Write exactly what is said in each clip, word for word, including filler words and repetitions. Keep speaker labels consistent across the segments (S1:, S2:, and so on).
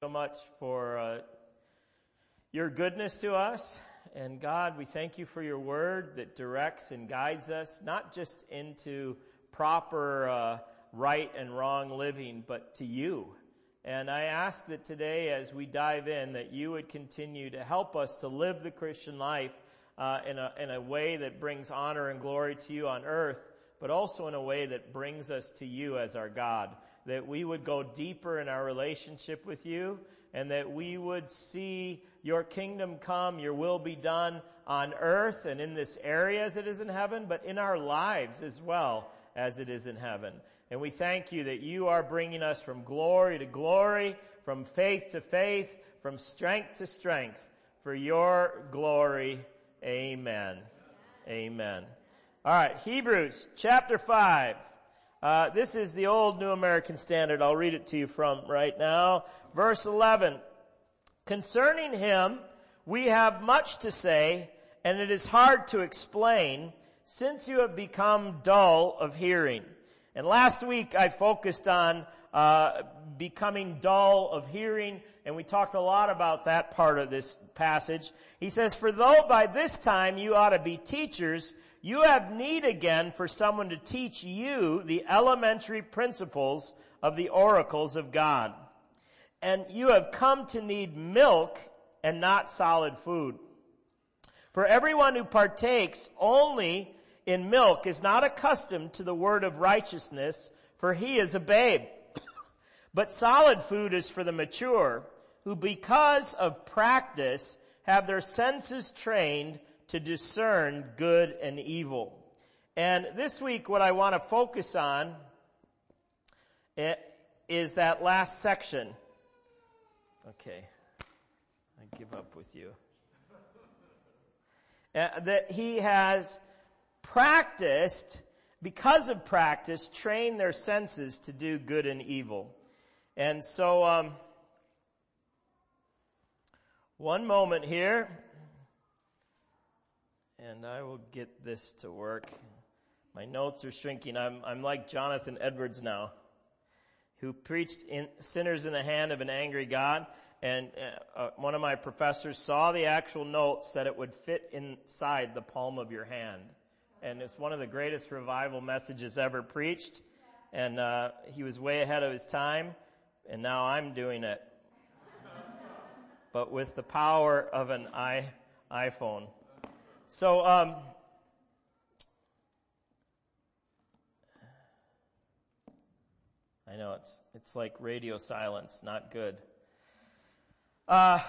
S1: so much for uh, your goodness to us. And God, we thank you for your word that directs and guides us, not just into proper uh, right and wrong living, but to you. And I ask that today as we dive in, that you would continue to help us to live the Christian life uh, in a, in a way that brings honor and glory to you on earth, but also in a way that brings us to you as our God. That we would go deeper in our relationship with you, and that we would see your kingdom come, your will be done on earth and in this area as it is in heaven, but in our lives as well as it is in heaven. And we thank you that you are bringing us from glory to glory, from faith to faith, from strength to strength, for your glory. Amen. Amen. All right, Hebrews chapter five. Uh, this is the old New American Standard. I'll read it to you from right now. Verse eleven. Concerning him, we have much to say, and it is hard to explain, since you have become dull of hearing. And last week I focused on uh, becoming dull of hearing, and we talked a lot about that part of this passage. He says, for though by this time you ought to be teachers, you have need again for someone to teach you the elementary principles of the oracles of God. And you have come to need milk and not solid food. For everyone who partakes only in milk is not accustomed to the word of righteousness, for he is a babe. But solid food is for the mature, who because of practice have their senses trained to discern good and evil. And this week what I want to focus on is that last section. Okay, I give up with you. Uh, that he has practiced, because of practice, trained their senses to do good and evil. And so, um, one moment here. And I will get this to work. My notes are shrinking. I'm, I'm like Jonathan Edwards now, who preached in sinners in the hand of an angry God. And uh, uh, one of my professors saw the actual notes, said it would fit inside the palm of your hand. And it's one of the greatest revival messages ever preached. And uh, he was way ahead of his time. And now I'm doing it. But with the power of an i iPhone. So, um, I know it's, it's like radio silence, not good. Uh,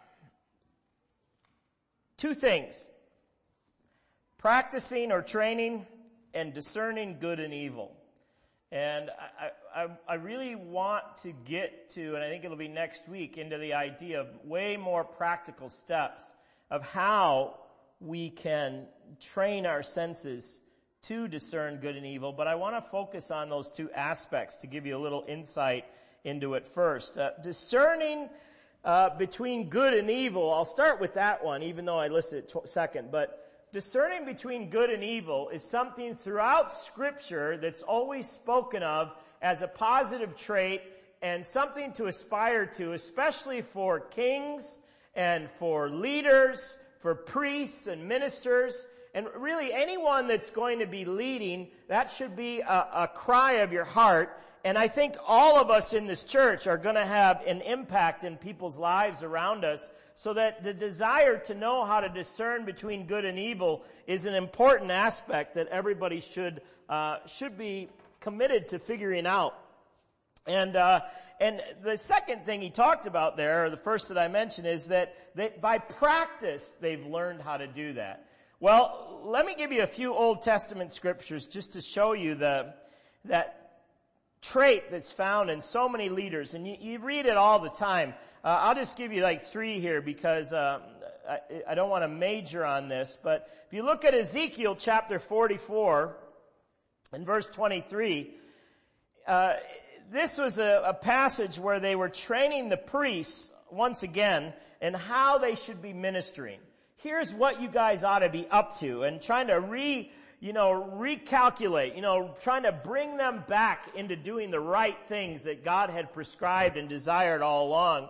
S1: two things. Practicing or training and discerning good and evil. And I, I, I really want to get to, and I think it'll be next week, into the idea of way more practical steps of how we can train our senses to discern good and evil, but I want to focus on those two aspects to give you a little insight into it first. Uh, discerning uh, between good and evil, I'll start with that one, even though I listed it tw- second, but discerning between good and evil is something throughout Scripture that's always spoken of as a positive trait and something to aspire to, especially for kings and for leaders, for priests and ministers, and really anyone that's going to be leading. That should be a, a cry of your heart. And I think all of us in this church are going to have an impact in people's lives around us, so that the desire to know how to discern between good and evil is an important aspect that everybody should uh, should be committed to figuring out. And uh, and the second thing he talked about there, or the first that I mentioned, is that, that by practice they've learned how to do that. Well, let me give you a few Old Testament scriptures just to show you the that trait that's found in so many leaders, and you, you read it all the time. Uh, I'll just give you like three here because um, I, I don't want to major on this, but if you look at Ezekiel chapter forty-four and verse twenty-three, uh, this was a, a passage where they were training the priests once again in how they should be ministering. Here's what you guys ought to be up to, and trying to re, you know, recalculate, you know, trying to bring them back into doing the right things that God had prescribed and desired all along.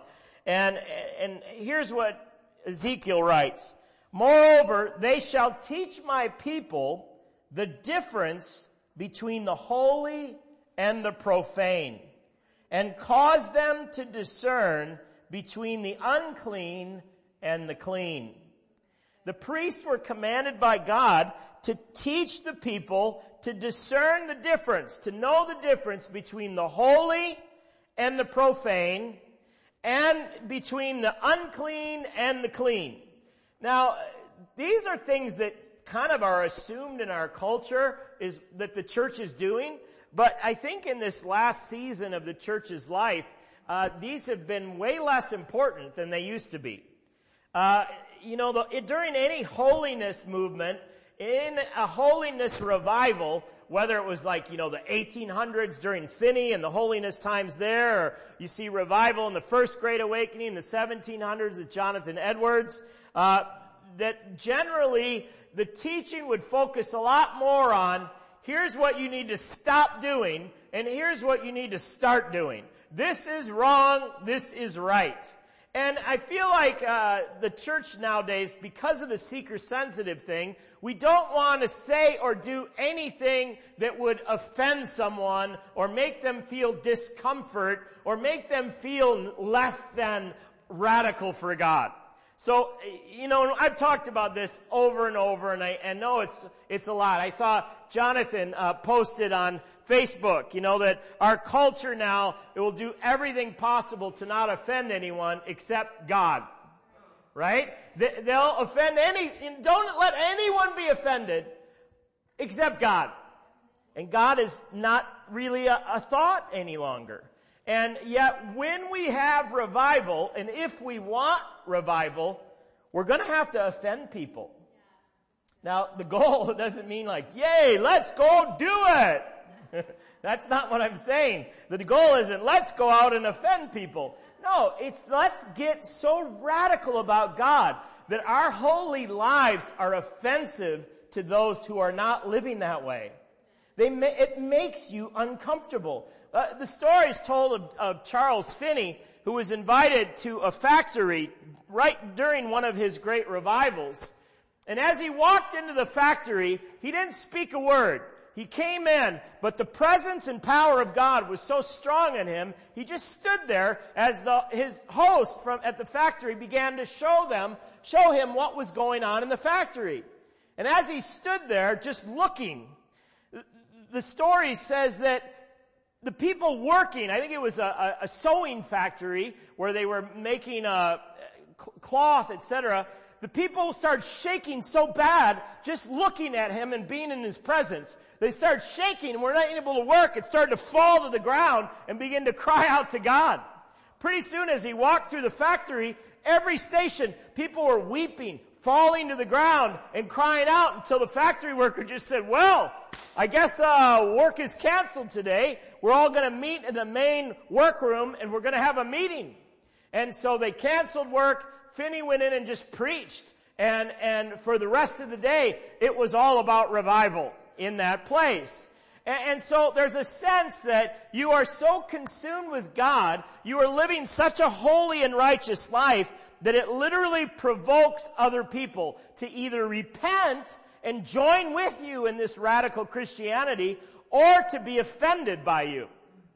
S1: And, and here's what Ezekiel writes. Moreover, they shall teach my people the difference between the holy and the profane, and cause them to discern between the unclean and the clean. The priests were commanded by God to teach the people to discern the difference, to know the difference between the holy and the profane, and between the unclean and the clean. Now, these are things that kind of are assumed in our culture is that the church is doing, but I think in this last season of the church's life, uh, these have been way less important than they used to be. Uh, you know, the, it, during any holiness movement, in a holiness revival, whether it was like, you know, the eighteen hundreds during Finney and the holiness times there, or you see revival in the First Great Awakening in the seventeen hundreds with Jonathan Edwards, uh, that generally the teaching would focus a lot more on, here's what you need to stop doing, and here's what you need to start doing. This is wrong, this is right. And I feel like uh the church nowadays, because of the seeker-sensitive thing, we don't want to say or do anything that would offend someone or make them feel discomfort or make them feel less than radical for God. So, you know, I've talked about this over and over, and I, I know it's it's a lot. I saw Jonathan uh posted on Facebook, you know, that our culture now, it will do everything possible to not offend anyone except God. Right? They, they'll offend any, don't let anyone be offended except God. And God is not really a, a thought any longer. And yet when we have revival, and if we want revival, we're going to have to offend people. Now, the goal doesn't mean like, yay, let's go do it. That's not what I'm saying. The goal isn't let's go out and offend people. No, it's let's get so radical about God that our holy lives are offensive to those who are not living that way. They ma- it makes you uncomfortable. Uh, the story is told of, of Charles Finney, who was invited to a factory right during one of his great revivals. And as he walked into the factory, he didn't speak a word. He came in, but the presence and power of God was so strong in him, he just stood there as the, his host from, at the factory began to show them, show him what was going on in the factory. And as he stood there just looking, the story says that the people working, I think it was a, a sewing factory where they were making a cloth, et cetera, the people started shaking so bad just looking at him and being in his presence. They started shaking and were not able to work. It started to fall to the ground and begin to cry out to God. Pretty soon as he walked through the factory, every station, people were weeping, falling to the ground and crying out until the factory worker just said, well, I guess uh work is canceled today. We're all going to meet in the main workroom and we're going to have a meeting. And so they canceled work. Finney went in and just preached. And, and for the rest of the day, it was all about revival in that place. And, and so there's a sense that you are so consumed with God, you are living such a holy and righteous life that it literally provokes other people to either repent and join with you in this radical Christianity or to be offended by you.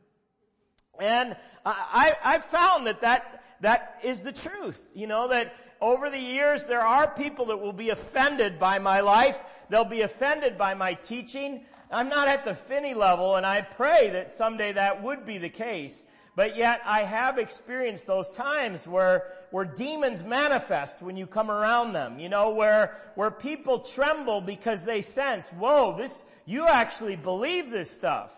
S1: And I, I've found that, that that is the truth. You know, that over the years there are people that will be offended by my life. They'll be offended by my teaching. I'm not at the Finney level, and I pray that someday that would be the case. But yet I have experienced those times where, where demons manifest when you come around them. You know, where, where people tremble because they sense, whoa, this, you actually believe this stuff.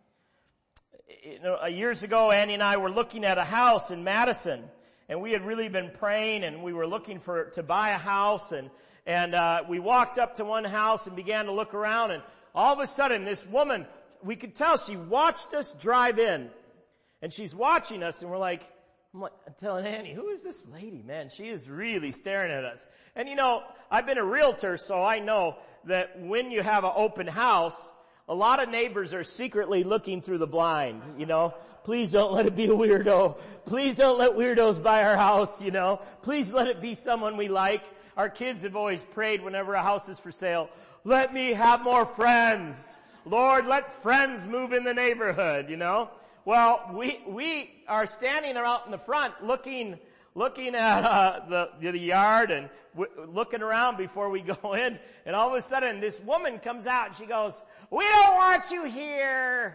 S1: You know, years ago, Andy and I were looking at a house in Madison, and we had really been praying, and we were looking for to buy a house, and and uh, we walked up to one house and began to look around, and all of a sudden, this woman, we could tell she watched us drive in, and she's watching us, and we're like, I'm like, I'm telling Annie, who is this lady, man? She is really staring at us. And you know, I've been a realtor, so I know that when you have an open house, a lot of neighbors are secretly looking through the blind, you know. Please don't let it be a weirdo. Please don't let weirdos buy our house, you know. Please let it be someone we like. Our kids have always prayed whenever a house is for sale, let me have more friends. Lord, let friends move in the neighborhood, you know. Well, we, we are standing out in the front looking, looking at, uh, the, the yard and w- looking around before we go in. And all of a sudden this woman comes out and she goes, we don't want you here.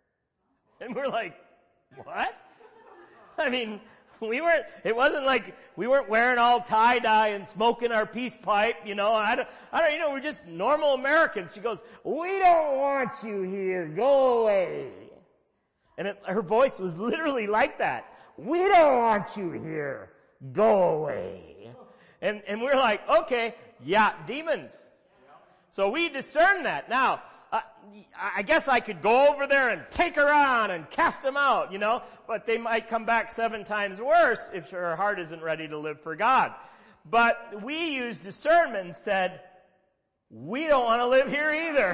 S1: And we're like, what? I mean, we weren't, it wasn't like we weren't wearing all tie-dye and smoking our peace pipe, you know. I don't, I don't, you know, we're just normal Americans. She goes, we don't want you here. Go away. And it, her voice was literally like that. We don't want you here. Go away. And, and we're like, okay, yeah, demons. So we discern that. Now, uh, I guess I could go over there and take her on and cast them out, you know, but they might come back seven times worse if her heart isn't ready to live for God. But we used discernment and said, we don't want to live here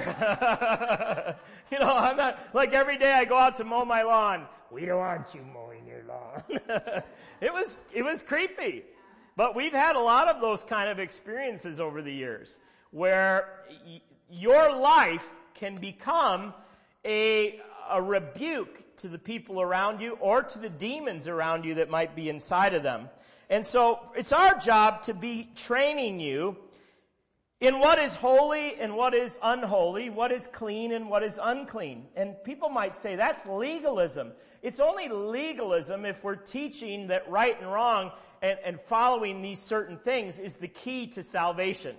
S1: either. You know, I'm not, like every day I go out to mow my lawn. We don't want you mowing your lawn. It was, it was creepy. But we've had a lot of those kind of experiences over the years where y- your life can become a, a rebuke to the people around you or to the demons around you that might be inside of them. And so it's our job to be training you in what is holy and what is unholy, what is clean and what is unclean. And people might say that's legalism. It's only legalism if we're teaching that right and wrong and, and following these certain things is the key to salvation.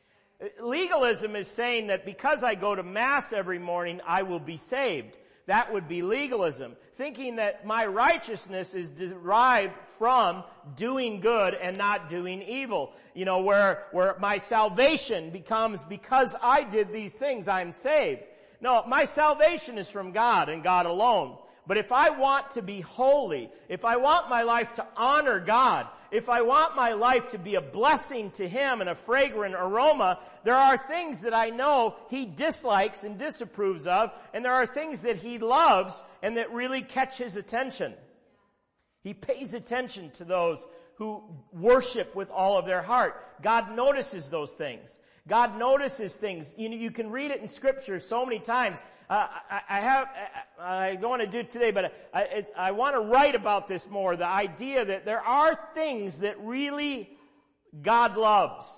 S1: Legalism is saying that because I go to Mass every morning, I will be saved. That would be legalism. Thinking that my righteousness is derived from doing good and not doing evil. You know, where, where my salvation becomes because I did these things, I'm saved. No, my salvation is from God and God alone. But if I want to be holy, if I want my life to honor God, if I want my life to be a blessing to Him and a fragrant aroma, there are things that I know He dislikes and disapproves of, and there are things that He loves and that really catch His attention. He pays attention to those who worship with all of their heart. God notices those things. God notices things. You know, you can read it in Scripture so many times. Uh, I, I have, I, I don't want to do it today, but I, it's, I want to write about this more. The idea that there are things that really God loves.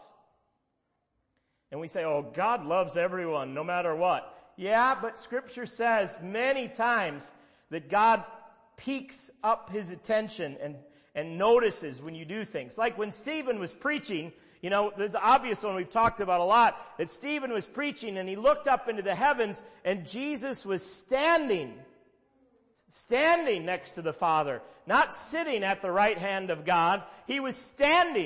S1: And we say, oh, God loves everyone, no matter what. Yeah, but Scripture says many times that God peaks up His attention and, and notices when you do things. Like when Stephen was preaching, you know, there's the obvious one we've talked about a lot, that Stephen was preaching and he looked up into the heavens and Jesus was standing, standing next to the Father, not sitting at the right hand of God. He was standing.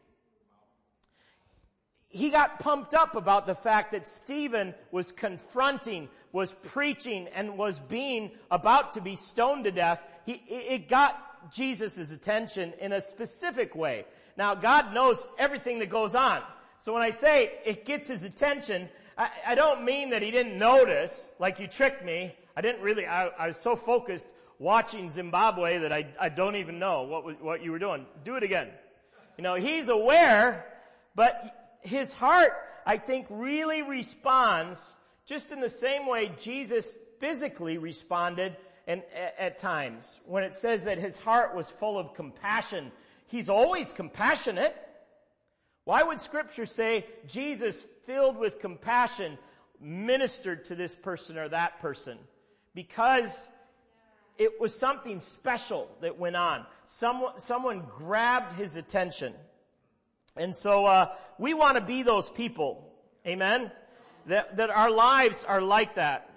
S1: He got pumped up about the fact that Stephen was confronting, was preaching, and was being about to be stoned to death. He, it got Jesus' attention in a specific way. Now, God knows everything that goes on. So when I say it gets His attention, I, I don't mean that He didn't notice, like you tricked me. I didn't really, I, I was so focused watching Zimbabwe that I, I don't even know what was, what you were doing. Do it again. You know, He's aware, but His heart, I think, really responds just in the same way Jesus physically responded and at, at times. When it says that His heart was full of compassion, He's always compassionate. Why would Scripture say Jesus, filled with compassion, ministered to this person or that person? Because it was something special that went on. Someone, someone grabbed His attention. And so uh we want to be those people. Amen? That, that our lives are like that.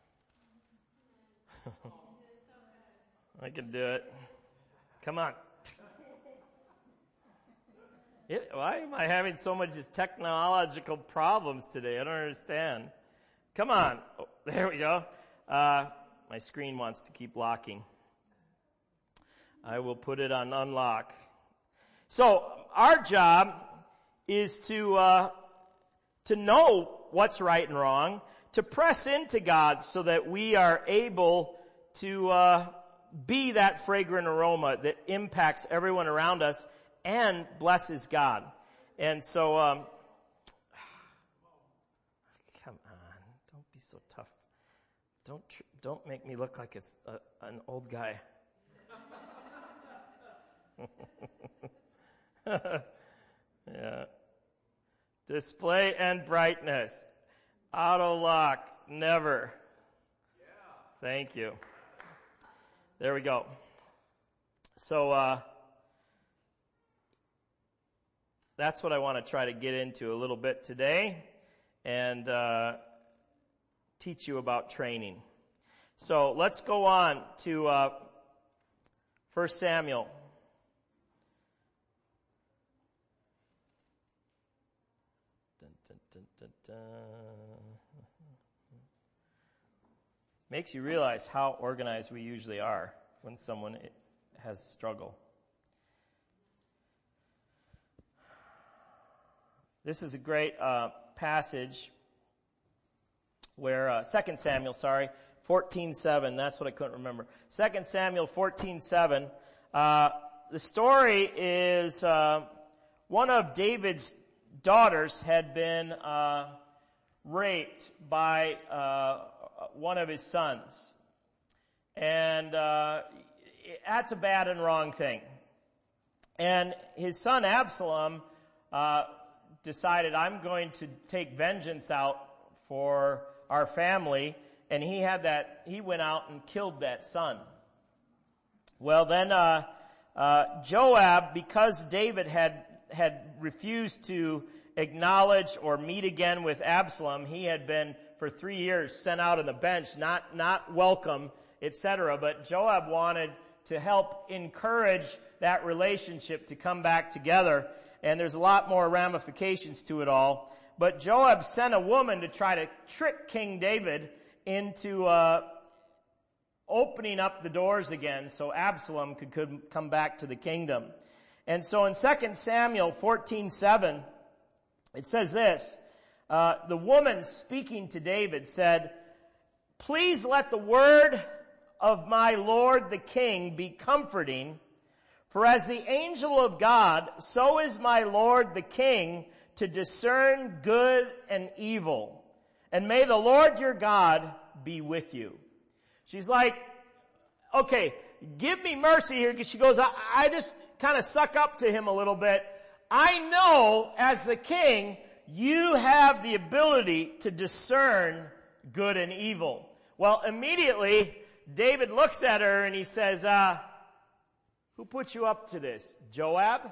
S1: I can do it. Come on. It, why am I having so much technological problems today? I don't understand. Come on. Oh, there we go. Uh, my screen wants to keep locking. I will put it on unlock. So our job is to uh, to know what's right and wrong, to press into God so that we are able to uh, be that fragrant aroma that impacts everyone around us and blesses God. And so, um, come on, don't be so tough. Don't tr- don't make me look like a, a, an old guy. Yeah. Display and brightness. Auto lock, never. Yeah. Thank you. There we go. So, uh, that's what I want to try to get into a little bit today and uh, teach you about training. So let's go on to uh, First Samuel. Dun, dun, dun, dun, dun. Makes you realize how organized we usually are when someone has struggle. This is a great uh, passage where, uh, Second Samuel, sorry, fourteen seven, that's what I couldn't remember. Second Samuel fourteen seven, uh, the story is, uh, one of David's daughters had been, uh, raped by, uh, one of his sons. And, uh, that's a bad and wrong thing. And his son Absalom, uh, decided, I'm going to take vengeance out for our family, and he had that, he went out and killed that son. Well then, uh, uh, Joab, because David had, had refused to acknowledge or meet again with Absalom, he had been for three years sent out on the bench, not, not welcome, et cetera. But Joab wanted to help encourage that relationship to come back together. And there's a lot more ramifications to it all. But Joab sent a woman to try to trick King David into uh, opening up the doors again so Absalom could, could come back to the kingdom. And so in Second Samuel fourteen seven, it says this, uh, the woman speaking to David said, "Please let the word of my lord the king be comforting, for as the angel of God, so is my lord the king to discern good and evil. And may the Lord your God be with you." She's like, okay, give me mercy here, because she goes, I, I just kind of suck up to him a little bit. I know as the king, you have the ability to discern good and evil. Well, immediately, David looks at her and he says, uh, who put you up to this? Joab?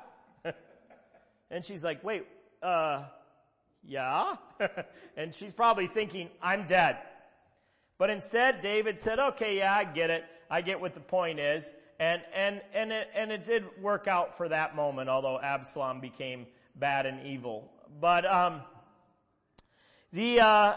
S1: And she's like, wait, uh, yeah? And she's probably thinking, I'm dead. But instead, David said, okay, yeah, I get it. I get what the point is. And, and, and it, and it did work out for that moment, although Absalom became bad and evil. But, um, the, uh,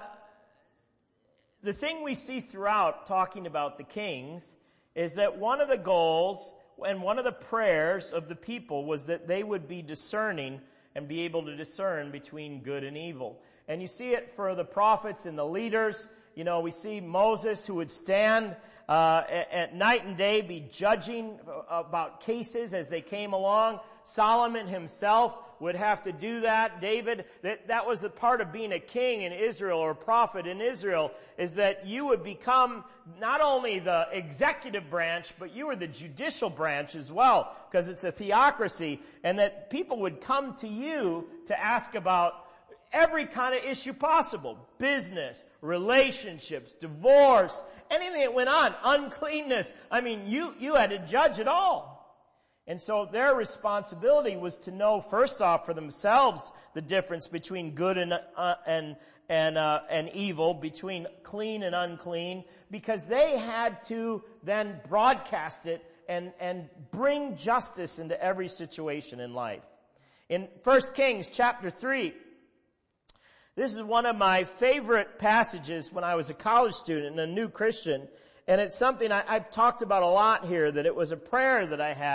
S1: the thing we see throughout talking about the kings is that one of the goals and one of the prayers of the people was that they would be discerning and be able to discern between good and evil. And you see it for the prophets and the leaders. You know, we see Moses, who would stand uh, at, at night and day, be judging about cases as they came along. Solomon himself would have to do that. David, that, that was the part of being a king in Israel or a prophet in Israel, is that you would become not only the executive branch, but you were the judicial branch as well, because it's a theocracy, and that people would come to you to ask about every kind of issue possible. Business, relationships, divorce, anything that went on, uncleanness. I mean, you, you had to judge it all. And so their responsibility was to know, first off, for themselves, the difference between good and, uh, and, and, uh, and evil, between clean and unclean, because they had to then broadcast it and, and bring justice into every situation in life. In First Kings chapter three, this is one of my favorite passages when I was a college student and a new Christian. And it's something I, I've talked about a lot here, that it was a prayer that I had.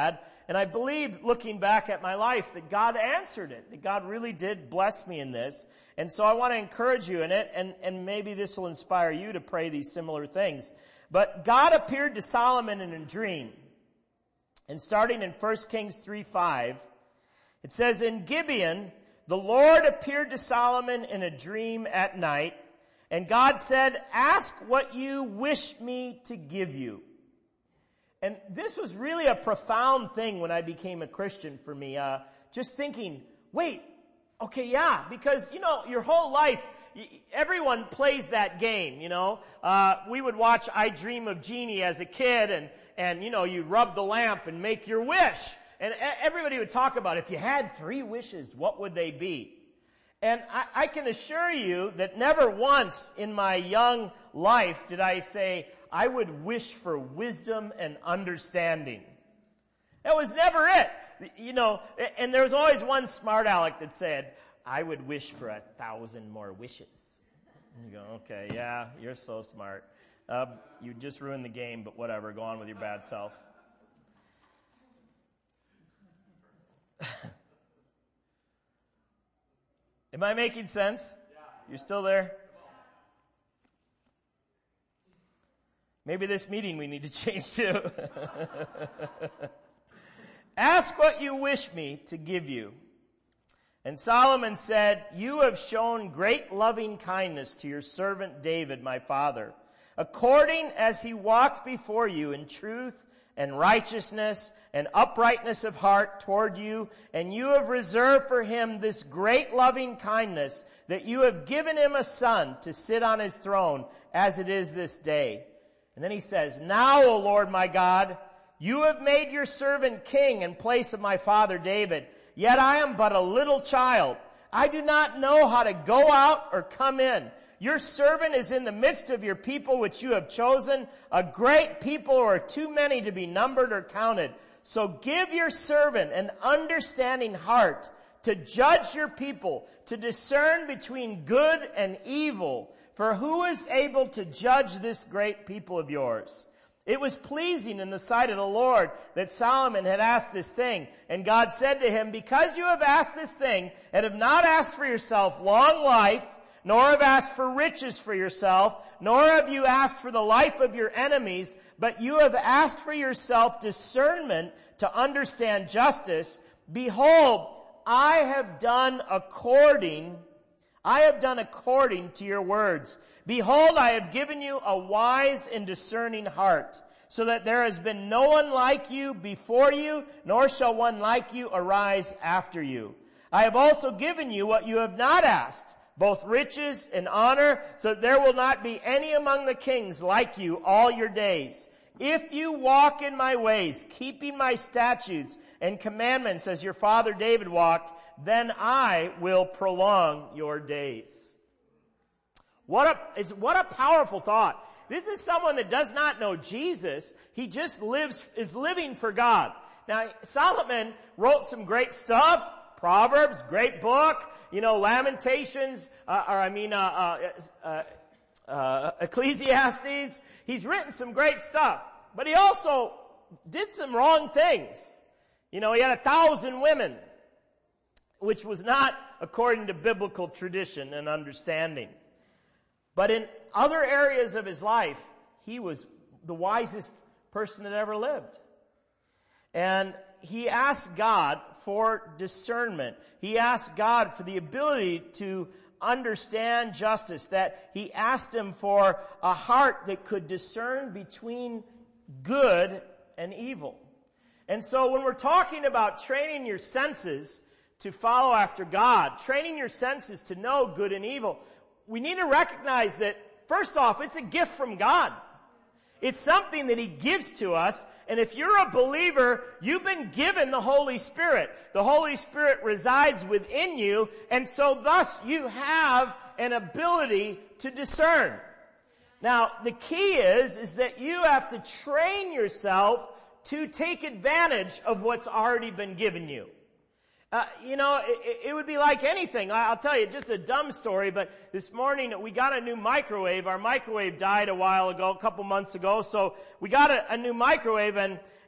S1: And I believe, looking back at my life, that God answered it, that God really did bless me in this. And so I want to encourage you in it, and, and maybe this will inspire you to pray these similar things. But God appeared to Solomon in a dream. And starting in First Kings three five, it says, in Gibeon, the Lord appeared to Solomon in a dream at night, and God said, ask what you wish me to give you. And this was really a profound thing when I became a Christian for me. Uh, just thinking, wait, okay, yeah, because, you know, your whole life, everyone plays that game, you know. Uh, we would watch I Dream of Jeannie as a kid, and, and, you know, you rub the lamp and make your wish. And everybody would talk about, if you had three wishes, what would they be? And I, I can assure you that never once in my young life did I say, I would wish for wisdom and understanding. That was never it. You know, and there was always one smart aleck that said, I would wish for a thousand more wishes. And you go, okay, yeah, you're so smart. Uh, you just ruined the game, but whatever, go on with your bad self. Am I making sense? You're still there? Maybe this meeting we need to change too. Ask what you wish me to give you. And Solomon said, you have shown great loving kindness to your servant David, my father, according as he walked before you in truth and righteousness and uprightness of heart toward you, and you have reserved for him this great loving kindness, that you have given him a son to sit on his throne, as it is this day. And then he says, now, O Lord my God, you have made your servant king in place of my father David, yet I am but a little child. I do not know how to go out or come in. Your servant is in the midst of your people which you have chosen, a great people who are too many to be numbered or counted. So give your servant an understanding heart to judge your people, to discern between good and evil. For who is able to judge this great people of yours? It was pleasing in the sight of the Lord that Solomon had asked this thing. And God said to him, because you have asked this thing and have not asked for yourself long life, nor have asked for riches for yourself, nor have you asked for the life of your enemies, but you have asked for yourself discernment to understand justice. Behold, I have done according, I have done according to your words. Behold, I have given you a wise and discerning heart, so that there has been no one like you before you, nor shall one like you arise after you. I have also given you what you have not asked, both riches and honor, so that there will not be any among the kings like you all your days. If you walk in my ways, keeping my statutes and commandments as your father David walked, then I will prolong your days. What a, is, what a powerful thought. This is someone that does not know Jesus. He just lives, is living for God. Now, Solomon wrote some great stuff. Proverbs, great book. You know, Lamentations, uh, or I mean, uh, uh, uh, uh, Ecclesiastes. He's written some great stuff. But he also did some wrong things. You know, he had a thousand women, which was not according to biblical tradition and understanding. But in other areas of his life, he was the wisest person that ever lived. And he asked God for discernment. He asked God for the ability to understand justice, that he asked him for a heart that could discern between good and evil. And so when we're talking about training your senses to follow after God, training your senses to know good and evil, we need to recognize that, first off, it's a gift from God. It's something that he gives to us. And if you're a believer, you've been given the Holy Spirit. The Holy Spirit resides within you, and so thus you have an ability to discern. Now, the key is, is that you have to train yourself to take advantage of what's already been given you. Uh, you know, it, it would be like anything. I'll tell you just a dumb story, but this morning we got a new microwave. Our microwave died a while ago, a couple months ago, so we got a, a new microwave, and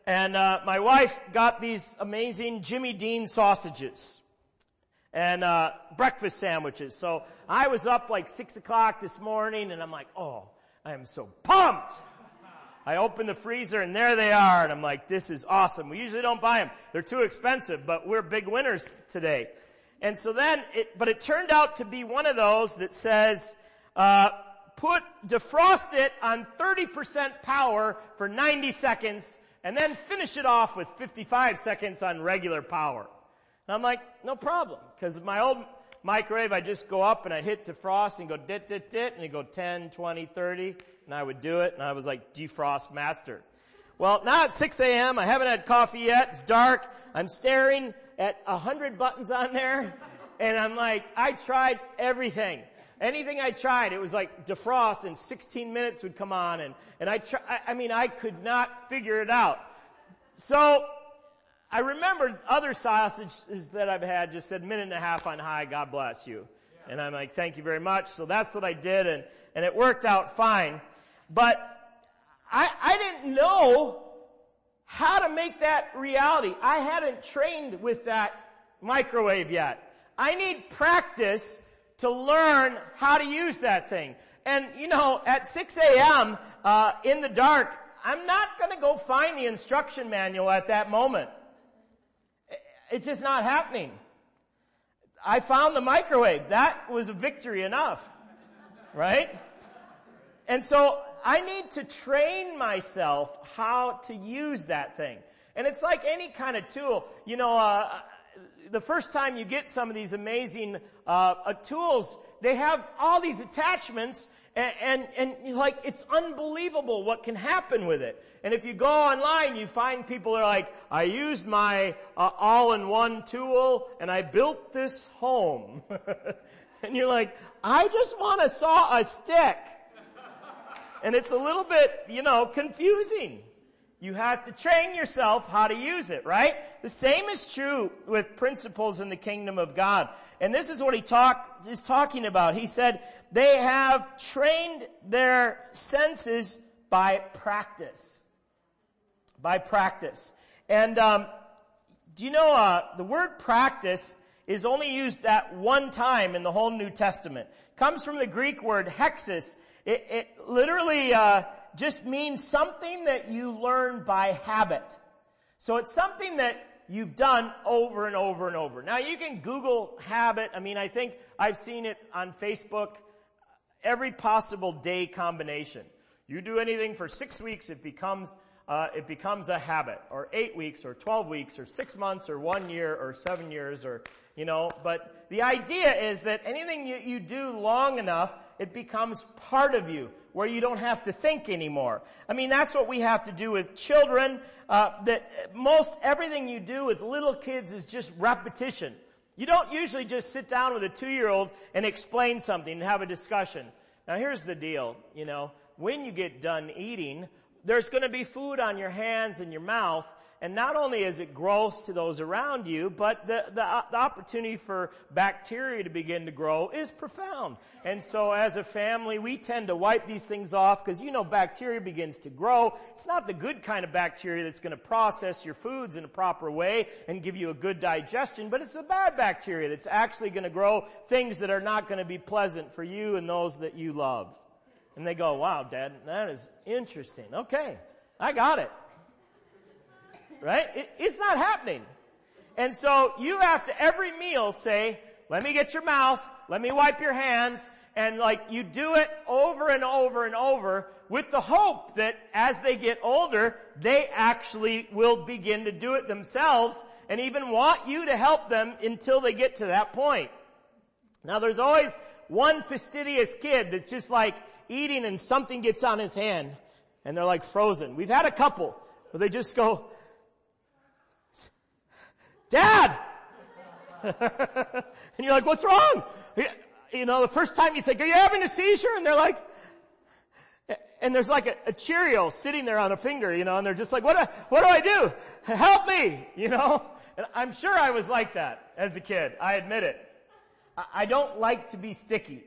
S1: And uh, my wife got these amazing Jimmy Dean sausages and uh breakfast sandwiches. So I was up like six o'clock this morning, and I'm like, oh, I am so pumped. I open the freezer, and there they are, and I'm like, this is awesome. We usually don't buy them. They're too expensive, but we're big winners today. And so then, it, but it turned out to be one of those that says, uh, put, defrost it on thirty percent power for ninety seconds, and then finish it off with fifty-five seconds on regular power. And I'm like, no problem, because my old microwave, I just go up and I hit defrost and go dit, dit, dit, and it go ten, twenty, thirty, and I would do it, and I was like defrost master. Well, now it's six a.m., I haven't had coffee yet, it's dark, I'm staring at a hundred buttons on there, and I'm like, I tried everything. Anything I tried, it was like defrost, and sixteen minutes would come on, and, and I try, I, I mean, I could not figure it out. So, I remembered other sausages that I've had just said minute and a half on high, God bless you. Yeah. And I'm like, thank you very much. So that's what I did, and, and it worked out fine. But I, I didn't know how to make that reality. I hadn't trained with that microwave yet. I need practice to learn how to use that thing. And, you know, at six a.m., uh, in the dark, I'm not gonna go find the instruction manual at that moment. It's just not happening. I found the microwave. That was a victory enough. Right? And so I need to train myself how to use that thing. And it's like any kind of tool. You know, uh, the first time you get some of these amazing uh, uh tools, they have all these attachments, and, and, and like, it's unbelievable what can happen with it. And if you go online, you find people are like, I used my uh, all-in-one tool, and I built this home. And you're like, I just want to saw a stick. And it's a little bit, you know, confusing. You have to train yourself how to use it, right? The same is true with principles in the kingdom of God. And this is what he talk, is talking about. He said, they have trained their senses by practice. By practice. And um, do you know uh, the word practice is only used that one time in the whole New Testament. It comes from the Greek word hexis. It, it literally uh, just means something that you learn by habit. So it's something that you've done over and over and over. Now you can Google habit. I mean, I think I've seen it on Facebook. Every possible day combination. You do anything for six weeks, it becomes uh, it becomes a habit, or eight weeks, or twelve weeks, or six months, or one year, or seven years, or you know. But the idea is that anything you, you do long enough, it becomes part of you, where you don't have to think anymore. I mean, that's what we have to do with children. Uh, that most everything you do with little kids is just repetition. You don't usually just sit down with a two-year-old and explain something and have a discussion. Now here's the deal, you know, when you get done eating, there's going to be food on your hands and your mouth, and not only is it gross to those around you, but the, the, uh, the opportunity for bacteria to begin to grow is profound. And so as a family, we tend to wipe these things off because, you know, bacteria begins to grow. It's not the good kind of bacteria that's going to process your foods in a proper way and give you a good digestion, but it's the bad bacteria that's actually going to grow things that are not going to be pleasant for you and those that you love. And they go, wow, Dad, that is interesting. Okay, I got it. Right? It, it's not happening. And so you have to every meal say, let me get your mouth, let me wipe your hands, and like you do it over and over and over with the hope that as they get older, they actually will begin to do it themselves and even want you to help them until they get to that point. Now there's always one fastidious kid that's just like eating and something gets on his hand and they're like frozen. We've had a couple where they just go, Dad! And you're like, what's wrong? You know, the first time you think, are you having a seizure? And they're like, and there's like a, a Cheerio sitting there on a finger, you know, and they're just like, what do, what do I do? Help me, you know? And I'm sure I was like that as a kid. I admit it. I, I don't like to be sticky.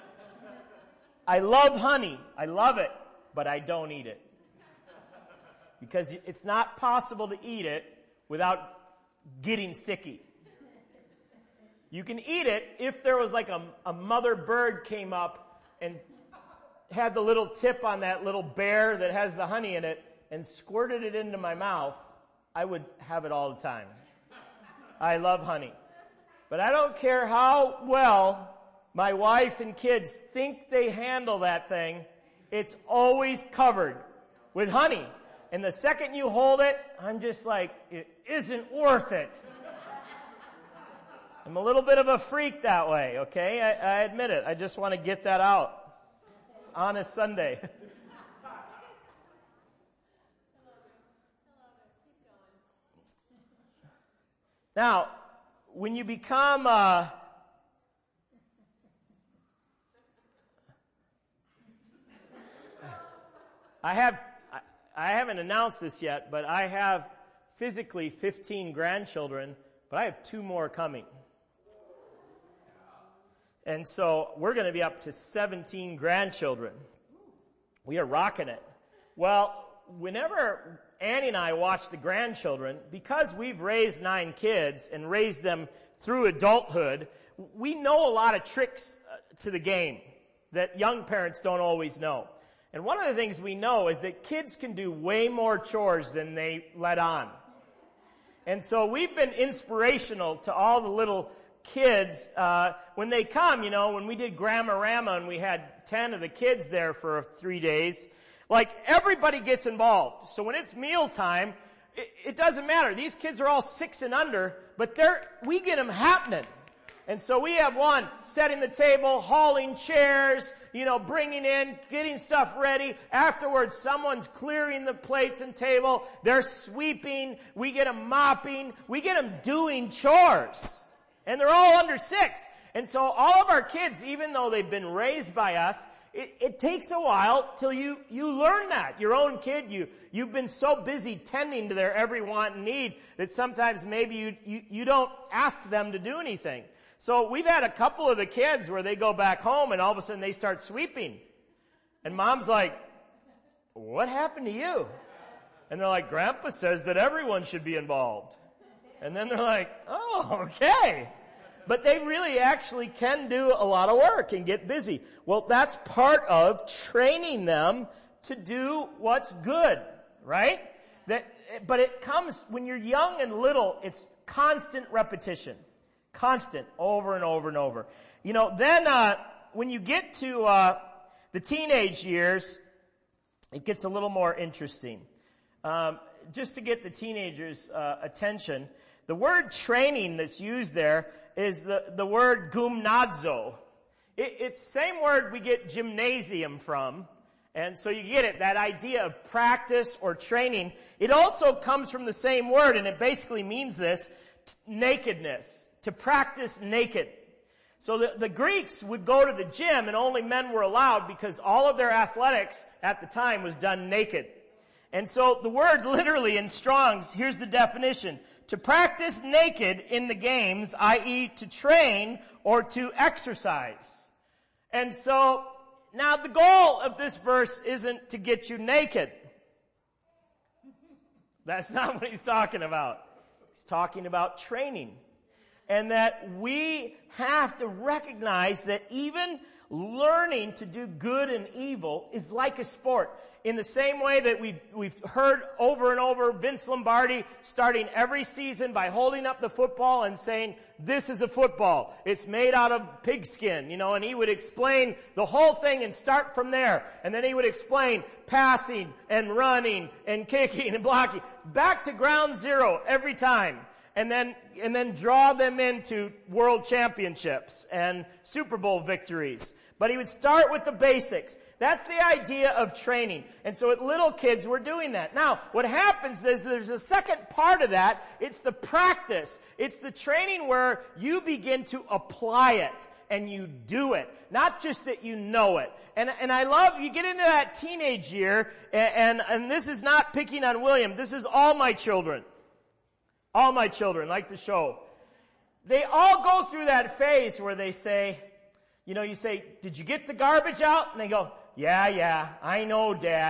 S1: I love honey. I love it, but I don't eat it. because it's not possible to eat it without getting sticky. You can eat it if there was like a, a mother bird came up and had the little tip on that little bear that has the honey in it and squirted it into my mouth. I would have it all the time. I love honey. But I don't care how well my wife and kids think they handle that thing, it's always covered with honey. And the second you hold it, I'm just like, it isn't worth it. I'm a little bit of a freak that way, okay? I, I admit it. I just want to get that out. It's Honest Sunday. Now, when you become, uh, I have, I haven't announced this yet, but I have physically fifteen grandchildren, but I have two more coming. And so we're going to be up to seventeen grandchildren. We are rocking it. Well, whenever Annie and I watch the grandchildren, because we've raised nine kids and raised them through adulthood, we know a lot of tricks to the game that young parents don't always know. And one of the things we know is that kids can do way more chores than they let on. And so we've been inspirational to all the little kids, uh, when they come, you know, when we did Grandma-rama and we had ten of the kids there for three days, like everybody gets involved. So when it's mealtime, it, it doesn't matter. These kids are all six and under, but they're, we get them happening. And so we have one setting the table, hauling chairs, you know, bringing in, getting stuff ready. Afterwards, someone's clearing the plates and table. They're sweeping. We get them mopping. We get them doing chores. And they're all under six. And so all of our kids, even though they've been raised by us, it, it takes a while till you, you learn that. Your own kid, you, you've been so busy tending to their every want and need that sometimes maybe you, you, you don't ask them to do anything. So we've had a couple of the kids where they go back home and all of a sudden they start sweeping. And mom's like, what happened to you? And they're like, Grandpa says that everyone should be involved. And then they're like, oh, okay. But they really actually can do a lot of work and get busy. Well, that's part of training them to do what's good, right? That, but it comes, when you're young and little, it's constant repetition. Constant, over and over and over. You know, then, uh, when you get to, uh, the teenage years, it gets a little more interesting. Um, just to get the teenagers' uh, attention, the word training that's used there is the, the word gymnazo. It, it's the same word we get gymnasium from. And so you get it, that idea of practice or training. It also comes from the same word, and it basically means this, t- nakedness, to practice naked. So the, the Greeks would go to the gym and only men were allowed because all of their athletics at the time was done naked. And so the word literally in Strong's, here's the definition, to practice naked in the games, that is to train or to exercise. And so now the goal of this verse isn't to get you naked. That's not what he's talking about. He's talking about training. And that we have to recognize that even learning to do good and evil is like a sport. In the same way that we've, we've heard over and over Vince Lombardi starting every season by holding up the football and saying, this is a football. It's made out of pigskin, you know, and he would explain the whole thing and start from there. And then he would explain passing and running and kicking and blocking. Back to ground zero every time. And then, and then draw them into world championships and Super Bowl victories. But he would start with the basics. That's the idea of training. And so at little kids, we're doing that. Now, what happens is there's a second part of that. It's the practice. It's the training where you begin to apply it and you do it. Not just that you know it. And, and I love, you get into that teenage year, and, and, and this is not picking on William. This is all my children. All my children, like the show. They all go through that phase where they say, you know, you say, did you get the garbage out? And they go, yeah, yeah, I know, Dad.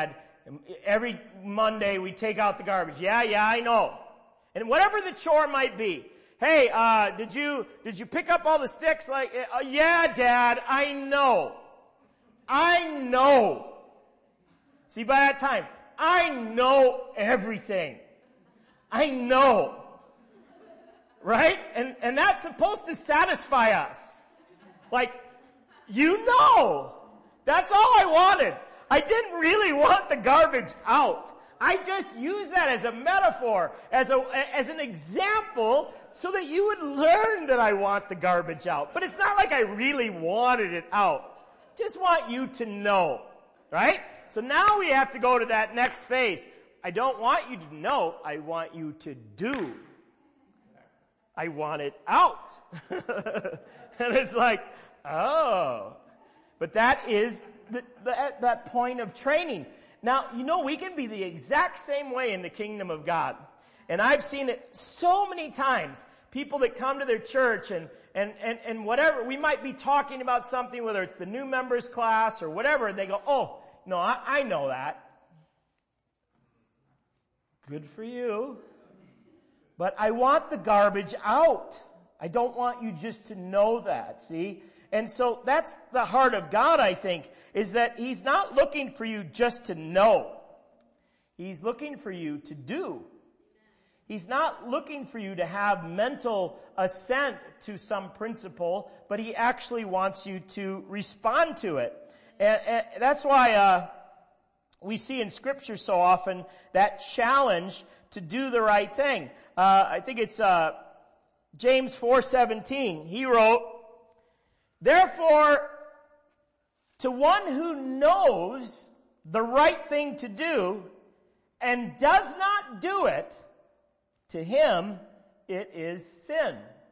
S1: Every Monday we take out the garbage. Yeah, yeah, I know. And whatever the chore might be. Hey, uh, did you, did you pick up all the sticks? Like, uh, yeah, Dad, I know. I know. See, by that time, I know everything. I know. Right? And, and that's supposed to satisfy us. Like, you know. That's all I wanted. I didn't really want the garbage out. I just used that as a metaphor, as a, as an example, so that you would learn that I want the garbage out. But it's not like I really wanted it out. Just want you to know. Right? So now we have to go to that next phase. I don't want you to know, I want you to do. I want it out. And it's like, oh. But that is the, the, at that point of training. Now, you know, we can be the exact same way in the kingdom of God. And I've seen it so many times. People that come to their church and, and, and, and whatever, we might be talking about something, whether it's the new members class or whatever, and they go, oh, no, I, I know that. Good for you. But I want the garbage out. I don't want you just to know that, see? And so that's the heart of God, I think, is that He's not looking for you just to know. He's looking for you to do. He's not looking for you to have mental assent to some principle, but He actually wants you to respond to it. And, and that's why uh we see in Scripture so often that challenge to do the right thing. Uh, I think it's, uh, James four seventeen. He wrote, therefore, to one who knows the right thing to do and does not do it, to him it is sin.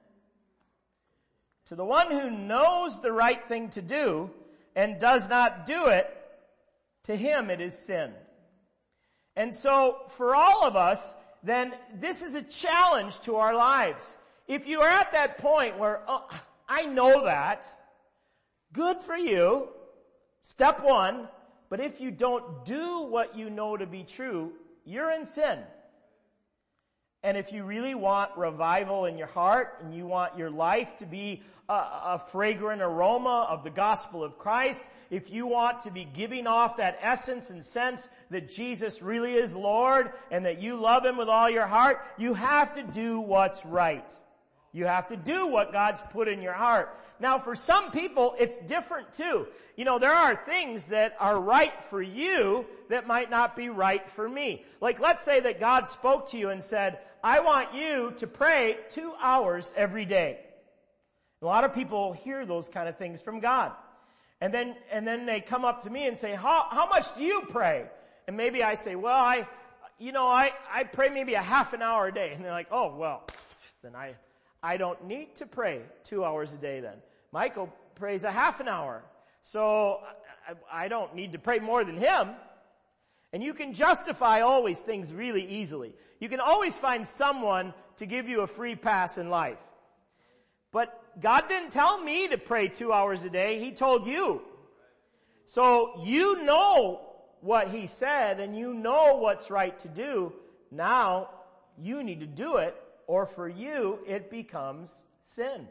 S1: To the one who knows the right thing to do and does not do it, to him it is sin. And so, for all of us, then this is a challenge to our lives. If you are at that point where, oh, I know that, good for you, step one, but if you don't do what you know to be true, you're in sin. And if you really want revival in your heart, and you want your life to be a, a fragrant aroma of the gospel of Christ, if you want to be giving off that essence and sense that Jesus really is Lord, and that you love Him with all your heart, you have to do what's right. You have to do what God's put in your heart. Now, for some people, it's different too. You know, there are things that are right for you that might not be right for me. Like, let's say that God spoke to you and said, I want you to pray two hours every day. A lot of people hear those kind of things from God. And then, and then they come up to me and say, how, how much do you pray? And maybe I say, well, I, you know, I, I pray maybe a half an hour a day. And they're like, oh, well, then I, I don't need to pray two hours a day then. Michael prays a half an hour. So I, I don't need to pray more than him. And you can justify always things really easily. You can always find someone to give you a free pass in life. But God didn't tell me to pray two hours a day. He told you. So you know what He said and you know what's right to do. Now you need to do it, or for you it becomes sin.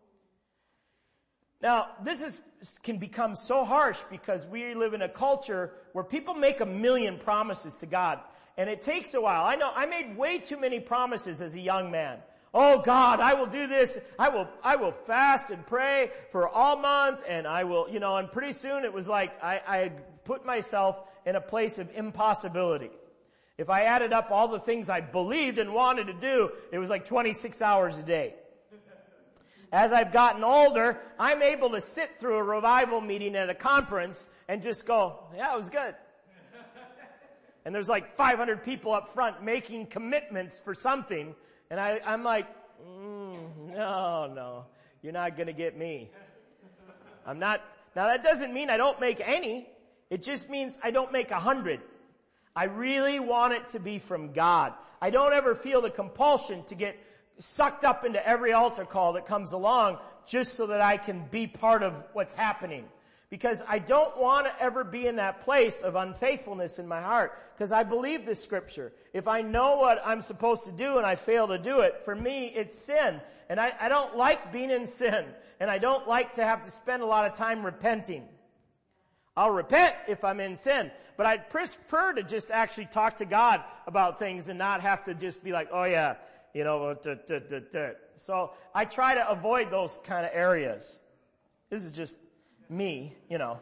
S1: Now, this is can become so harsh because we live in a culture where people make a million promises to God. And it takes a while. I know I made way too many promises as a young man. Oh God, I will do this. I will, I will fast and pray for all month, and I will, you know, and pretty soon it was like I, I had put myself in a place of impossibility. If I added up all the things I believed and wanted to do, it was like twenty-six hours a day. As I've gotten older, I'm able to sit through a revival meeting at a conference and just go, yeah, it was good. And there's like five hundred people up front making commitments for something. And I, I'm like, mm, no, no, you're not going to get me. I'm not. Now that doesn't mean I don't make any. It just means I don't make a hundred. I really want it to be from God. I don't ever feel the compulsion to get sucked up into every altar call that comes along just so that I can be part of what's happening. Because I don't want to ever be in that place of unfaithfulness in my heart. Because I believe this scripture. If I know what I'm supposed to do and I fail to do it, for me it's sin. And I, I don't like being in sin. And I don't like to have to spend a lot of time repenting. I'll repent if I'm in sin. But I'd prefer to just actually talk to God about things and not have to just be like, oh yeah, you know, duh, duh, duh, duh. So I try to avoid those kind of areas. This is just me, you know.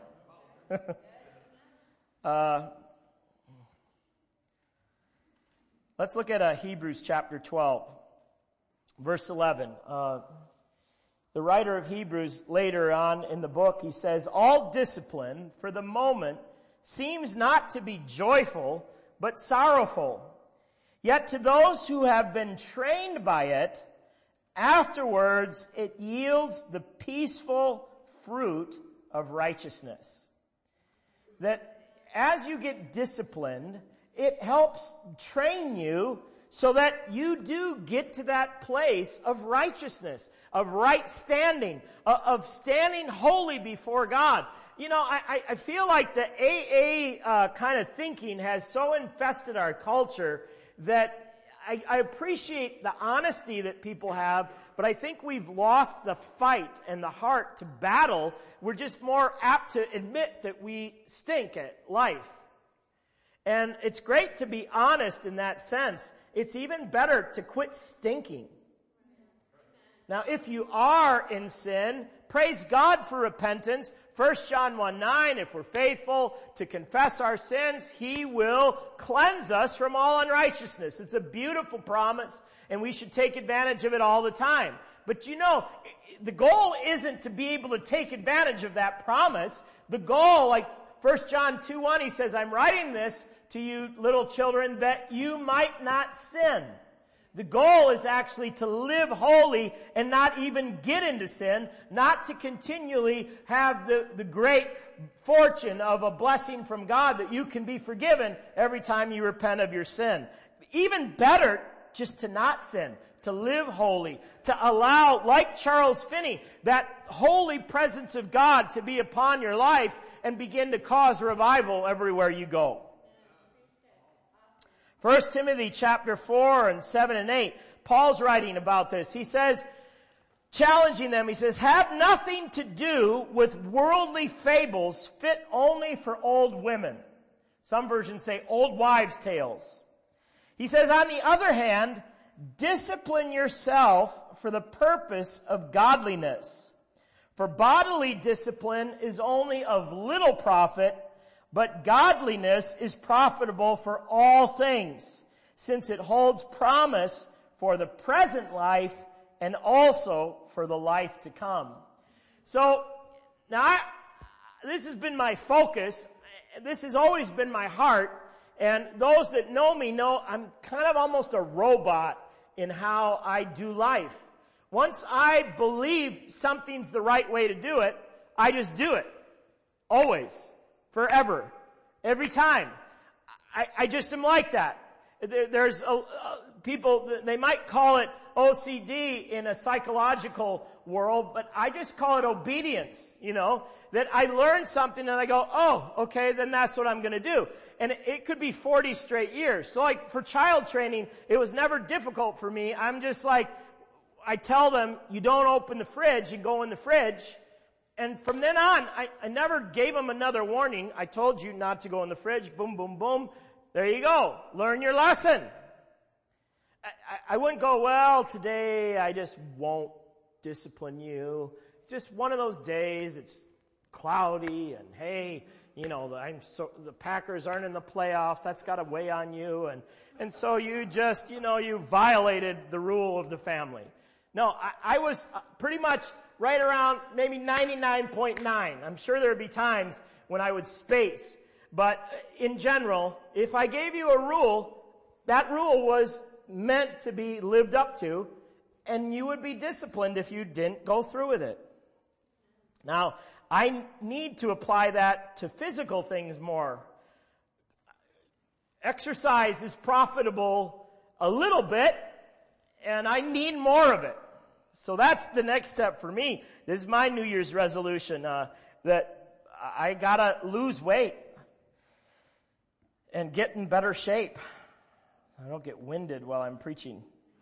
S1: uh, let's look at uh, Hebrews chapter twelve, verse eleven. Uh, the writer of Hebrews later on in the book, he says, all discipline for the moment seems not to be joyful, but sorrowful. Yet to those who have been trained by it, afterwards it yields the peaceful fruit of righteousness. That as you get disciplined, it helps train you so that you do get to that place of righteousness, of right standing, of standing holy before God. You know, I, I feel like the A A uh, kind of thinking has so infested our culture that I, I appreciate the honesty that people have, but I think we've lost the fight and the heart to battle. We're just more apt to admit that we stink at life. And it's great to be honest in that sense. It's even better to quit stinking. Now, if you are in sin, praise God for repentance. First John one nine, if we're faithful to confess our sins, He will cleanse us from all unrighteousness. It's a beautiful promise, and we should take advantage of it all the time. But you know, the goal isn't to be able to take advantage of that promise. The goal, like First John two one, he says, I'm writing this to you little children that you might not sin. The goal is actually to live holy and not even get into sin, not to continually have the, the great fortune of a blessing from God that you can be forgiven every time you repent of your sin. Even better, just to not sin, to live holy, to allow, like Charles Finney, that holy presence of God to be upon your life and begin to cause revival everywhere you go. First Timothy chapter four and seven and eight, Paul's writing about this. He says, challenging them, he says, have nothing to do with worldly fables fit only for old women. Some versions say old wives' tales. He says, on the other hand, discipline yourself for the purpose of godliness. For bodily discipline is only of little profit, but godliness is profitable for all things, since it holds promise for the present life and also for the life to come. So, now I, this has been my focus. This has always been my heart. And those that know me know I'm kind of almost a robot in how I do life. Once I believe something's the right way to do it, I just do it. Always. Forever. Every time. I, I just am like that. There, there's a, uh, people, they might call it O C D in a psychological world, but I just call it obedience, you know, that I learn something and I go, oh, okay, then that's what I'm going to do. And it, it could be forty straight years. So like for child training, it was never difficult for me. I'm just like, I tell them, you don't open the fridge, you go in the fridge. And from then on, I, I never gave them another warning. I told you not to go in the fridge. Boom, boom, boom. There you go. Learn your lesson. I, I, I wouldn't go, well, today I just won't discipline you. Just one of those days. It's cloudy and hey, you know, I'm so, the Packers aren't in the playoffs. That's got to weigh on you. And, and so you just, you know, you violated the rule of the family. No, I, I was pretty much right around maybe ninety-nine point nine. I'm sure there would be times when I would space. But in general, if I gave you a rule, that rule was meant to be lived up to, and you would be disciplined if you didn't go through with it. Now, I need to apply that to physical things more. Exercise is profitable a little bit, and I need more of it. So that's the next step for me. This is my New Year's resolution, uh, that I gotta lose weight and get in better shape. I don't get winded while I'm preaching.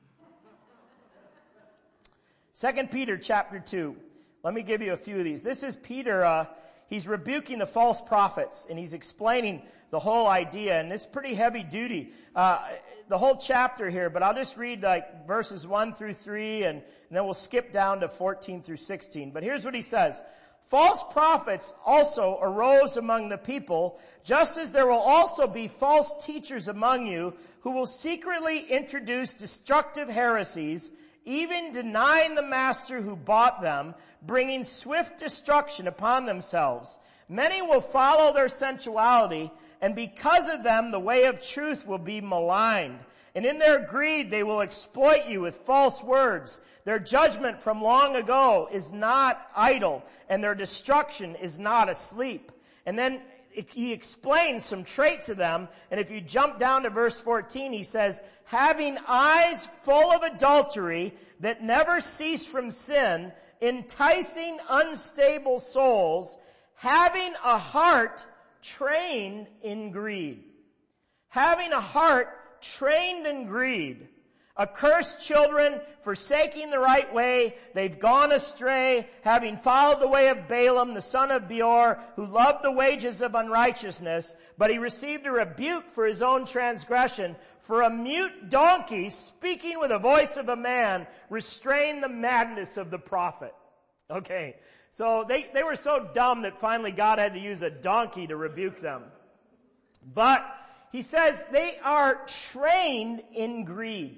S1: Second Peter chapter two. Let me give you a few of these. This is Peter, uh, he's rebuking the false prophets, and he's explaining the whole idea, and it's pretty heavy duty. Uh, the whole chapter here, but I'll just read like verses one through three, and, and then we'll skip down to fourteen through sixteen. But here's what he says. False prophets also arose among the people, just as there will also be false teachers among you who will secretly introduce destructive heresies, even denying the master who bought them, bringing swift destruction upon themselves. Many will follow their sensuality, and because of them the way of truth will be maligned. And in their greed they will exploit you with false words. Their judgment from long ago is not idle, and their destruction is not asleep. And then he explains some traits of them, and if you jump down to verse fourteen, he says, having eyes full of adultery that never cease from sin, enticing unstable souls, having a heart trained in greed. Having a heart trained in greed. Accursed children, forsaking the right way, they've gone astray, having followed the way of Balaam, the son of Beor, who loved the wages of unrighteousness, but he received a rebuke for his own transgression. For a mute donkey, speaking with the voice of a man, restrained the madness of the prophet. Okay, so they, they were so dumb that finally God had to use a donkey to rebuke them. But he says they are trained in greed.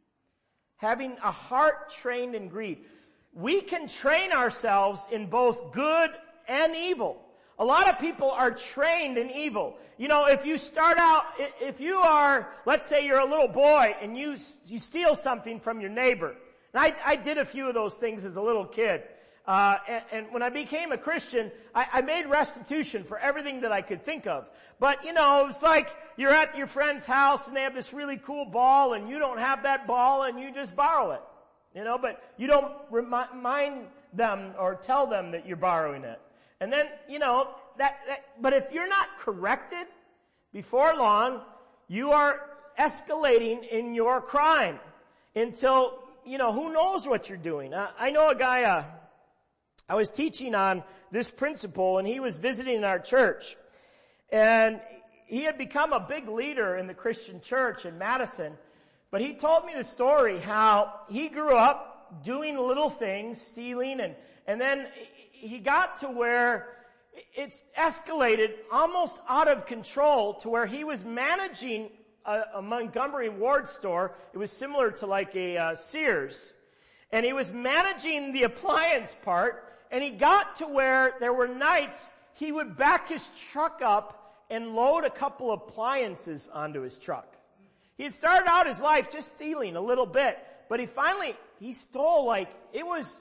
S1: Having a heart trained in greed. We can train ourselves in both good and evil. A lot of people are trained in evil. You know, if you start out, if you are, let's say you're a little boy and you, you steal something from your neighbor. And I, I did a few of those things as a little kid. Uh, and, and when I became a Christian, I, I made restitution for everything that I could think of. But, you know, it's like you're at your friend's house and they have this really cool ball and you don't have that ball and you just borrow it. You know, but you don't remind them or tell them that you're borrowing it. And then, you know, that, that but if you're not corrected, before long, you are escalating in your crime until, you know, who knows what you're doing. Uh, I know a guy, uh, I was teaching on this principle, and he was visiting our church. And he had become a big leader in the Christian church in Madison. But he told me the story how he grew up doing little things, stealing, and, and then he got to where it's escalated almost out of control to where he was managing a, a Montgomery Ward store. It was similar to like a uh, Sears. And he was managing the appliance part. And he got to where there were nights he would back his truck up and load a couple of appliances onto his truck. He had started out his life just stealing a little bit, but he finally, he stole like, it was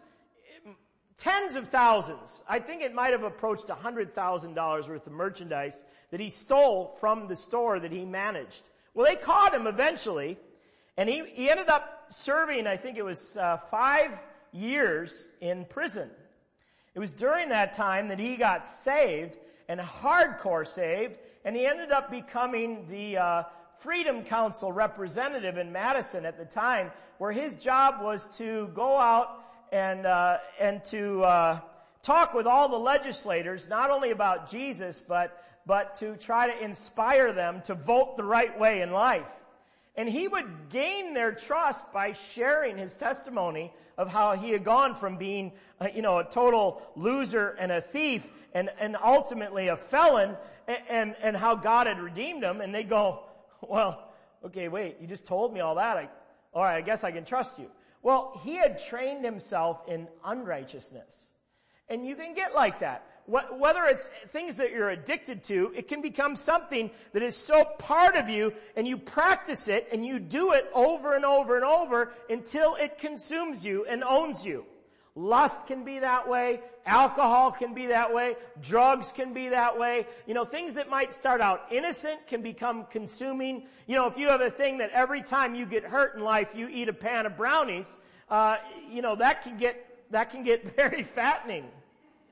S1: tens of thousands. I think it might have approached one hundred thousand dollars worth of merchandise that he stole from the store that he managed. Well, they caught him eventually, and he, he ended up serving, I think it was uh, five years in prison. It was during that time that he got saved, and hardcore saved, and he ended up becoming the uh, Freedom Council representative in Madison at the time, where his job was to go out and uh, and to uh, talk with all the legislators, not only about Jesus, but but to try to inspire them to vote the right way in life. And he would gain their trust by sharing his testimony of how he had gone from being, uh, you know, a total loser and a thief and, and ultimately a felon, and, and, and how God had redeemed him. And they go, well, okay, wait, you just told me all that. I, all right, I guess I can trust you. Well, he had trained himself in unrighteousness. And you can get like that. Whether it's things that you're addicted to, it can become something that is so part of you, and you practice it and you do it over and over and over until it consumes you and owns you. Lust can be that way. Alcohol can be that way. Drugs can be that way. You know, things that might start out innocent can become consuming. You know, if you have a thing that every time you get hurt in life, you eat a pan of brownies, uh, you know, that can get, that can get very fattening.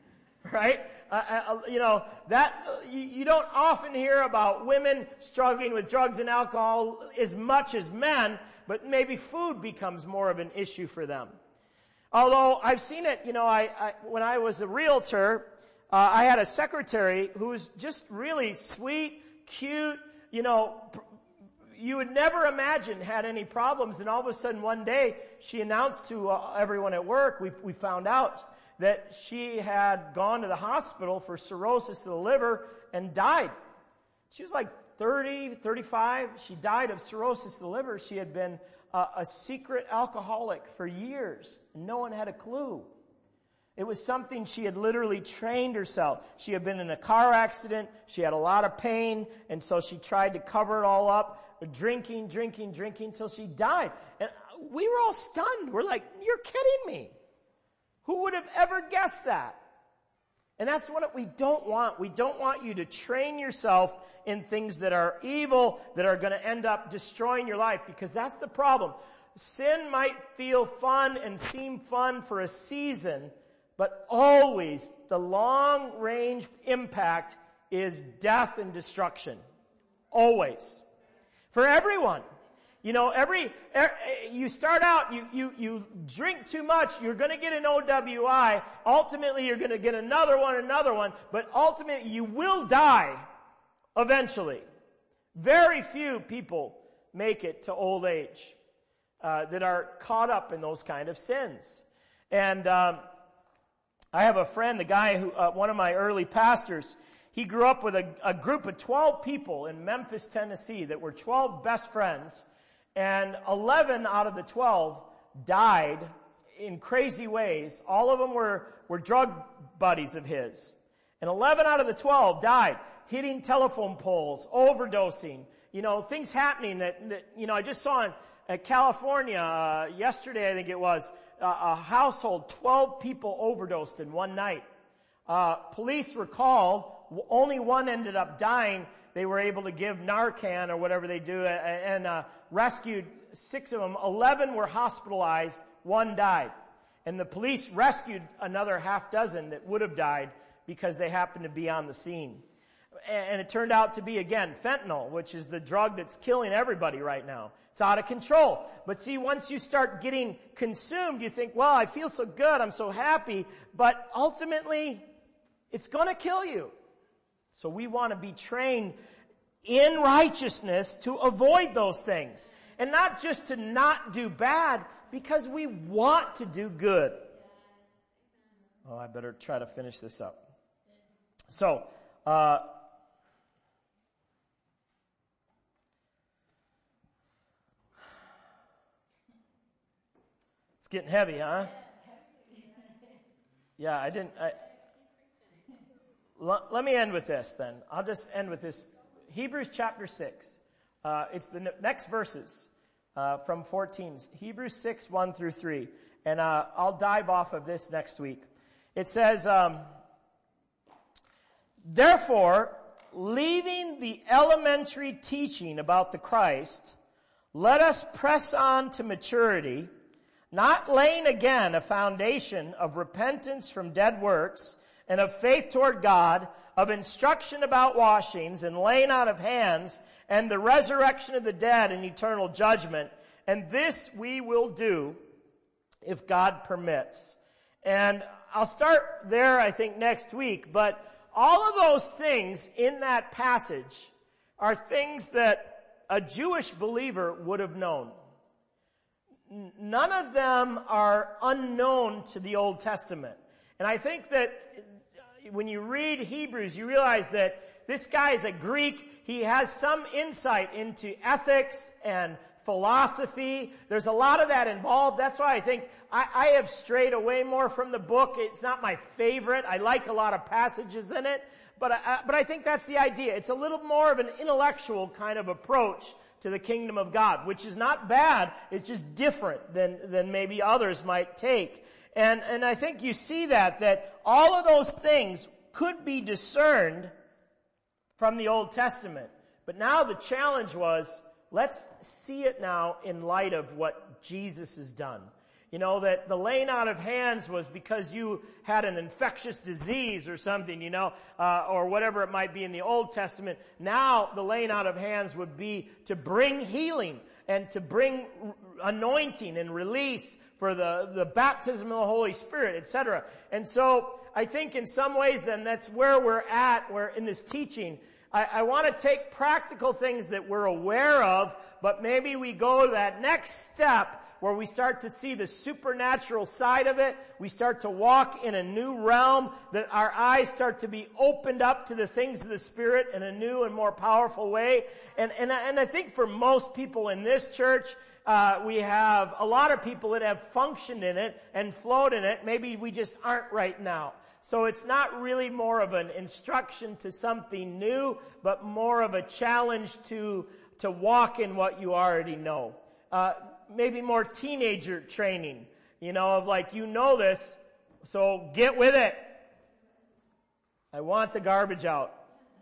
S1: right? Uh, uh, you know, that, uh, you, you don't often hear about women struggling with drugs and alcohol as much as men, but maybe food becomes more of an issue for them. Although I've seen it, you know, I, I when I was a realtor, uh, I had a secretary who was just really sweet, cute, you know, pr- you would never imagine had any problems, and all of a sudden one day she announced to uh, everyone at work, we, we found out that she had gone to the hospital for cirrhosis of the liver and died. She was like thirty, thirty-five. She died of cirrhosis of the liver. She had been uh, a secret alcoholic for years. No one had a clue. It was something she had literally trained herself. She had been in a car accident. She had a lot of pain, and so she tried to cover it all up, drinking, drinking, drinking till she died. And we were all stunned. We're like, you're kidding me. Who would have ever guessed that? And that's what we don't want. We don't want you to train yourself in things that are evil, that are going to end up destroying your life, because that's the problem. Sin might feel fun and seem fun for a season, but always the long-range impact is death and destruction. Always. For everyone. You know, every, er, you start out, you, you, you drink too much, you're gonna get an O W I, ultimately you're gonna get another one, another one, but ultimately you will die eventually. Very few people make it to old age, uh, that are caught up in those kind of sins. And, um, I have a friend, the guy who, uh, one of my early pastors, he grew up with a, a group of twelve people in Memphis, Tennessee that were twelve best friends. And eleven out of the twelve died in crazy ways. All of them were, were drug buddies of his. And eleven out of the twelve died, hitting telephone poles, overdosing, you know, things happening that, that you know, I just saw in uh, California, uh, yesterday I think it was, uh, a household, twelve people overdosed in one night. Uh, police were called, only one ended up dying. They were able to give Narcan or whatever they do, and uh, rescued six of them. Eleven were hospitalized, one died. And the police rescued another half dozen that would have died because they happened to be on the scene. And it turned out to be, again, fentanyl, which is the drug that's killing everybody right now. It's out of control. But see, once you start getting consumed, you think, well, I feel so good, I'm so happy, but ultimately, it's gonna kill you. So we want to be trained in righteousness to avoid those things. And not just to not do bad, because we want to do good. Oh, I better try to finish this up. So, uh, it's getting heavy, huh? Yeah, I didn't... I, Let me end with this then. I'll just end with this. Hebrews chapter six. Uh, it's the ne- next verses uh, from fourteen. Hebrews six, one through three. And uh, I'll dive off of this next week. It says, um, therefore, leaving the elementary teaching about the Christ, let us press on to maturity, not laying again a foundation of repentance from dead works, and of faith toward God, of instruction about washings and laying on of hands, and the resurrection of the dead and eternal judgment. And this we will do if God permits. And I'll start there, I think, next week. But all of those things in that passage are things that a Jewish believer would have known. None of them are unknown to the Old Testament. And I think that when you read Hebrews, you realize that this guy is a Greek. He has some insight into ethics and philosophy. There's a lot of that involved. That's why I think I, I have strayed away more from the book. It's not my favorite. I like a lot of passages in it, but I, but I think that's the idea. It's a little more of an intellectual kind of approach to the kingdom of God, which is not bad. It's just different than than maybe others might take. And, and I think you see that, that all of those things could be discerned from the Old Testament. But now the challenge was, let's see it now in light of what Jesus has done. You know, that the laying out of hands was because you had an infectious disease or something, you know, uh, or whatever it might be in the Old Testament. Now, the laying out of hands would be to bring healing and to bring anointing and release for the, the baptism of the Holy Spirit, et cetera. And so, I think in some ways then that's where we're at, where in this teaching, I, I want to take practical things that we're aware of, but maybe we go to that next step where we start to see the supernatural side of it. We start to walk in a new realm, that our eyes start to be opened up to the things of the Spirit in a new and more powerful way. And, and, and I think for most people in this church, uh, we have a lot of people that have functioned in it and flowed in it. Maybe we just aren't right now. So it's not really more of an instruction to something new, but more of a challenge to, to walk in what you already know. Uh, maybe more teenager training, you know, of like, you know this, so get with it. I want the garbage out.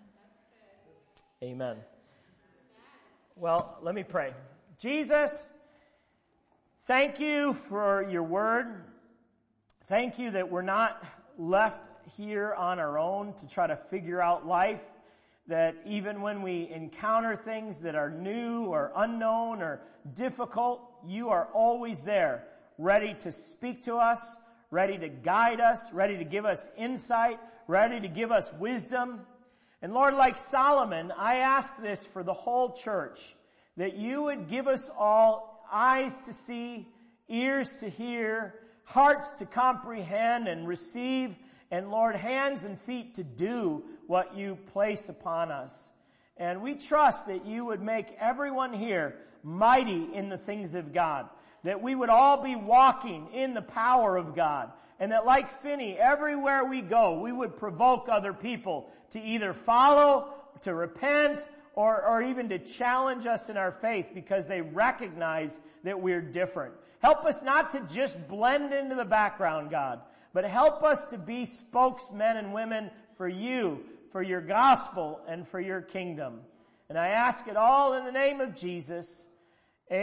S1: Amen. Well, let me pray. Jesus, thank you for your word. Thank you that we're not left here on our own to try to figure out life, that even when we encounter things that are new or unknown or difficult, you are always there, ready to speak to us, ready to guide us, ready to give us insight, ready to give us wisdom. And Lord, like Solomon, I ask this for the whole church, that you would give us all eyes to see, ears to hear, hearts to comprehend and receive, and Lord, hands and feet to do what you place upon us. And we trust that you would make everyone here mighty in the things of God, that we would all be walking in the power of God, and that like Finney, everywhere we go, we would provoke other people to either follow, to repent, or, or even to challenge us in our faith because they recognize that we're different. Help us not to just blend into the background, God, but help us to be spokesmen and women for you, for your gospel, and for your kingdom. And I ask it all in the name of Jesus.